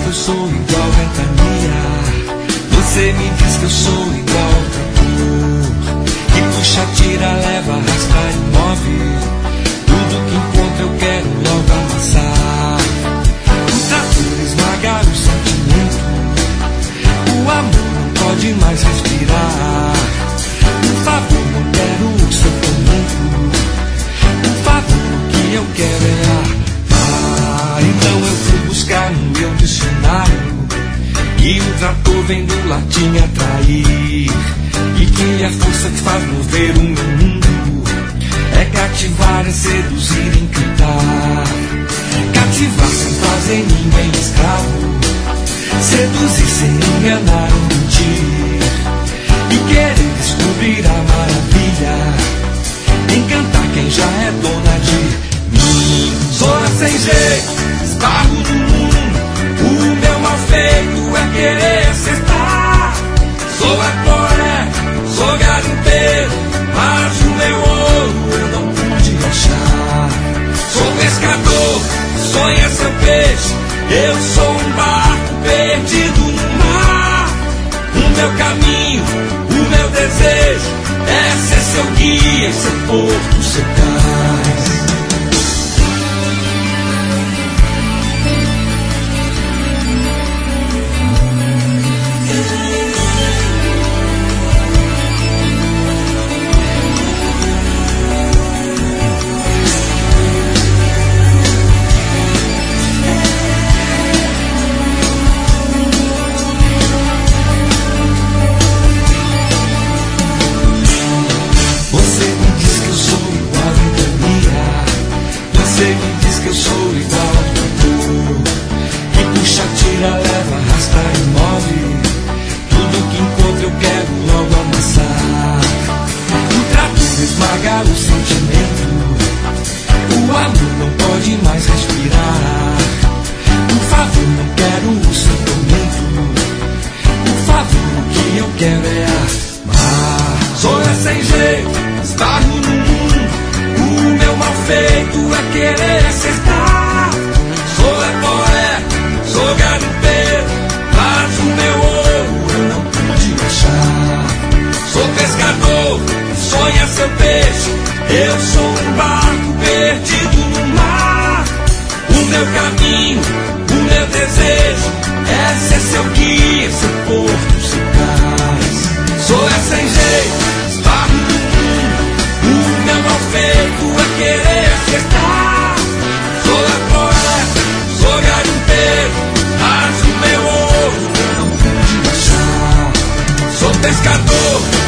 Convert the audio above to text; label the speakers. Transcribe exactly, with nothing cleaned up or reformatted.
Speaker 1: eu sou igual ventania. Você me diz que eu sou igual trator, que puxa, tira, leva, arrasta e move. Tudo que encontra eu quero logo amassar. O trator esmaga o sentimento, o amor não pode mais respirar. Por favor, não quero o sofrimento, por favor, o que eu quero é amar. Então eu fui buscar no meu dicionário que o trator vem do latim atrair, e que a força que faz mover o meu mundo é cativar, é seduzir, encantar. Cativar sem fazer ninguém escravo, seduzir sem enganar ou mentir, e querer descobrir a maravilha, encantar quem já é dona de mim. Sou sem jeito, esbarro no mundo, o meu mal feito é querer acertar. Sou poeta, sou garimpeiro, mas o meu ouro eu não pude achar. Sou pescador, sonha seu peixe, eu sou um barco perdido no mar. O meu caminho, o meu desejo é ser seu guia, seu porto, seu cais. Você me diz que eu sou igual ao trator, que puxa, tira, leva, arrasta e move. Tudo que encontro eu quero logo amassar. O trator esmaga o sentimento, o amor não pode mais respirar. Por favor, não quero o seu tormento, por favor, o que eu quero é amar. Sou é sem jeito, esbarro no mundo, o meu mal feito é querer acertar. Sou é poeta, sou garimpeiro, mas o meu ouro eu não pude achar. Sou pescador, sonha seu peixe, eu sou um barco perdido no mar. O meu caminho, o meu desejo é ser seu guia, seu porto, seu cais. Sou é sem jeito, esbarro no mundo, o meu mal feito é querer acertar. Sou é poeta, sou garimpeiro, mas o meu ouro eu não pude achar. Sou pescador,